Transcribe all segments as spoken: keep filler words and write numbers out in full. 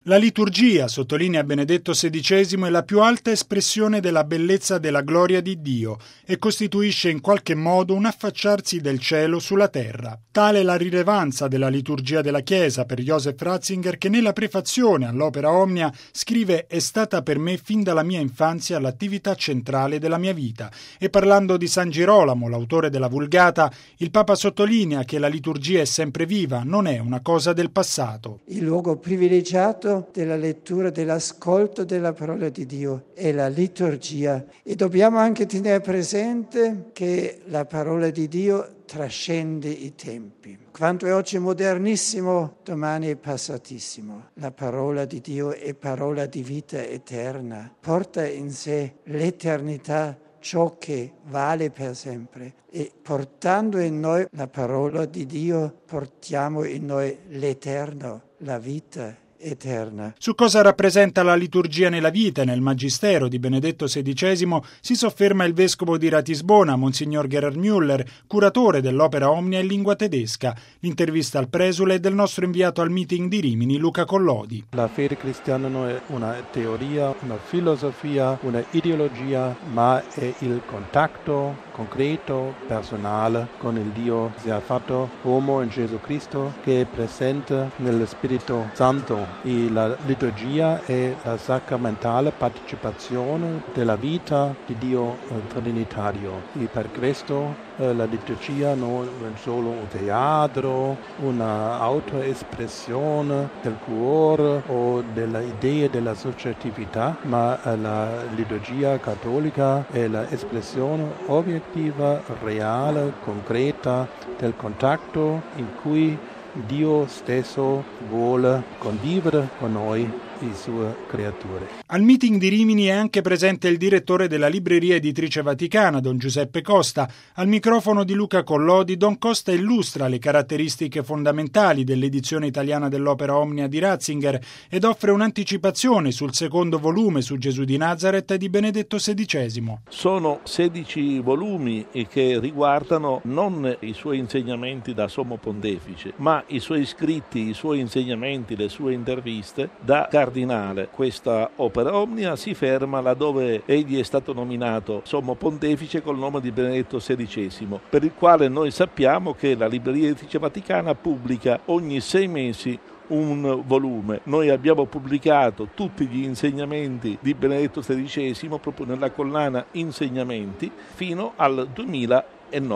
La liturgia, sottolinea Benedetto sedicesimo, è la più alta espressione della bellezza della gloria di Dio e costituisce in qualche modo un affacciarsi del cielo sulla terra. Tale è la rilevanza della liturgia della Chiesa per Joseph Ratzinger, che nella prefazione all'opera Omnia scrive: «È stata per me fin dalla mia infanzia l'attività centrale della mia vita». E parlando di San Girolamo, l'autore della Vulgata, il Papa sottolinea che la liturgia è sempre viva, non è una cosa del passato. Il luogo privilegiato della lettura, dell'ascolto della parola di Dio è la liturgia, e dobbiamo anche tenere presente che la parola di Dio trascende i tempi. Quanto è oggi modernissimo, domani è passatissimo. La parola di Dio è parola di vita eterna, porta in sé l'eternità, ciò che vale per sempre, e portando in noi la parola di Dio portiamo in noi l'eterno, la vita eterna. Su cosa rappresenta la liturgia nella vita e nel magistero di Benedetto sedicesimo si sofferma il vescovo di Ratisbona, Monsignor Gerhard Müller, curatore dell'opera Omnia in lingua tedesca. L'intervista al presule è del nostro inviato al meeting di Rimini, Luca Collodi. La fede cristiana non è una teoria, una filosofia, una ideologia, ma è il contatto concreto, personale con il Dio che si è fatto uomo in Gesù Cristo, che è presente nello Spirito Santo. E la liturgia è la sacramentale partecipazione della vita di Dio trinitario. E per questo eh, la liturgia non è solo un teatro, una autoespressione del cuore o delle idee della soggettività, ma eh, la liturgia cattolica è l'espressione obiettiva, reale, concreta del contatto in cui Dio stesso vuole condividere con noi le sue creature. Al meeting di Rimini è anche presente il direttore della Libreria Editrice Vaticana, Don Giuseppe Costa. Al microfono di Luca Collodi, Don Costa illustra le caratteristiche fondamentali dell'edizione italiana dell'opera Omnia di Ratzinger ed offre un'anticipazione sul secondo volume su Gesù di Nazaret di Benedetto sedicesimo. Sono sedici volumi che riguardano non i suoi insegnamenti da sommo pontefice, ma i suoi scritti, i suoi insegnamenti, le sue interviste da cardinale. Questa opera Omnia si ferma laddove egli è stato nominato sommo pontefice col nome di Benedetto sedicesimo, per il quale noi sappiamo che la Libreria Editrice Vaticana pubblica ogni sei mesi un volume. Noi abbiamo pubblicato tutti gli insegnamenti di Benedetto sedicesimo proprio nella collana Insegnamenti fino al duemilanove.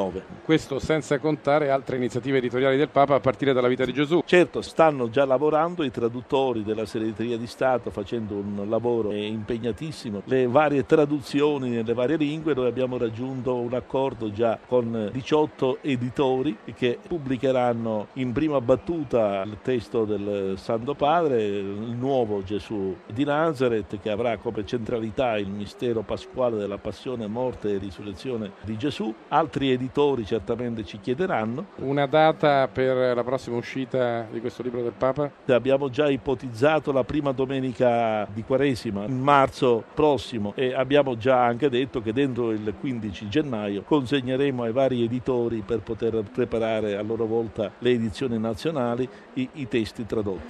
Questo senza contare altre iniziative editoriali del Papa a partire dalla vita di Gesù. Certo, stanno già lavorando i traduttori della Segreteria di Stato, facendo un lavoro impegnatissimo, le varie traduzioni nelle varie lingue. Noi abbiamo raggiunto un accordo già con diciotto editori che pubblicheranno in prima battuta il testo del Santo Padre, il nuovo Gesù di Nazaret, che avrà come centralità il mistero pasquale della passione, morte e risurrezione di Gesù. Altri editori certamente ci chiederanno una data per la prossima uscita di questo libro del Papa. Abbiamo già ipotizzato la prima domenica di Quaresima, in marzo prossimo, e abbiamo già anche detto che dentro il quindici gennaio consegneremo ai vari editori, per poter preparare a loro volta le edizioni nazionali, i, i testi tradotti.